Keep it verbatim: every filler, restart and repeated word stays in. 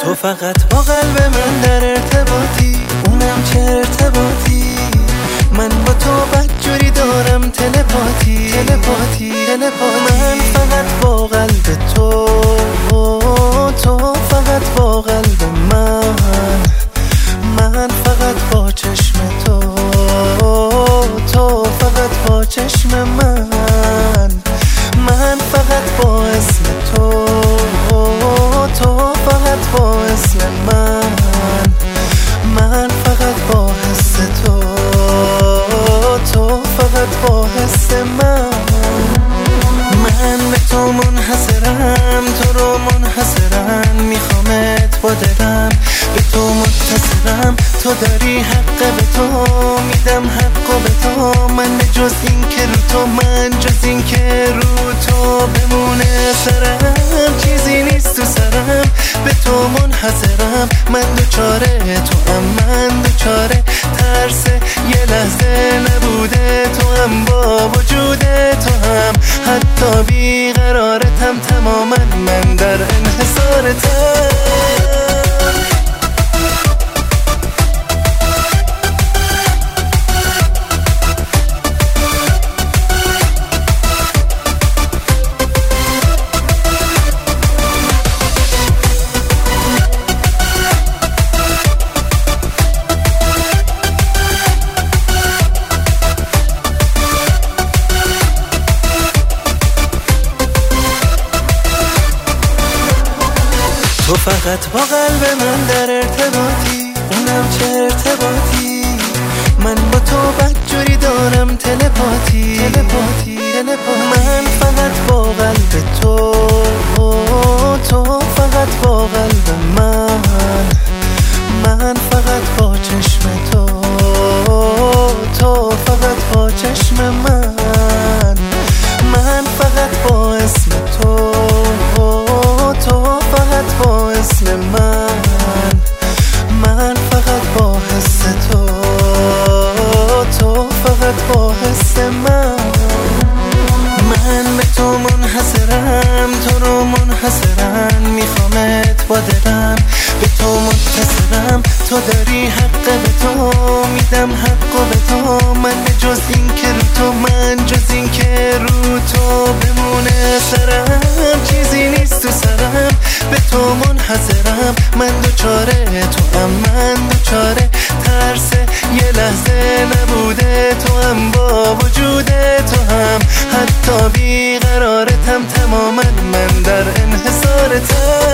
تو فقط با قلب من در ارتباطی، اونم چه ارتباطی. من با تو بدجوری دارم تلپاتی تلپاتی تلپاتی. من فقط با قلب تو، تو فقط با قلب من، من فقط با چشم تو، تو فقط با چشم من، من فقط با اسم تو، تو فقط با اسم من، من فقط با حس تو، تو فقط با حس من. من به تو منحصرم، تو رو منحصرم، میخوامت با دلم، به تو متصلم. تو داری حق، به تو میدم حق و به تو. من جز این که رو تو، من جز این که رو تو بمونه سرم، چیزی نیست تو سرم. به تو منحصرم، من دوچاره تو هم، من دوچاره ترس یه لحظه نبوده تو هم، با وجود تو هم حتی بیقرارتم تماما، من در انحصارتم. تو فقط با قلب من در ارتباطی، اونم چه ارتباطی. من با تو بدجوری دارم تلپاتی تلپاتی تلپاتی. من فقط با قلب تو، تو فقط با قلب من، من فقط با چشم تو، تو فقط با چشم من، من فقط با اسم تو، تو فقط با اسم من، من فقط با حس تو، تو فقط با حس من. من به تو منحصرم، تو رو منحصرم، میخوامت با دلم، به تو متصلم. تو داری حق، به تو میدم حق و به تو. من جز این که رو تو، من جز این که رو تو بمونه سرم، چیزی نیست تو سرم. به تو منحصرم، من دوچاره تو هم، من دوچاره ترس یه لحظه نبوده تو هم، با وجود تو هم حتی بیقرارتم تماما، من در انحصارتم.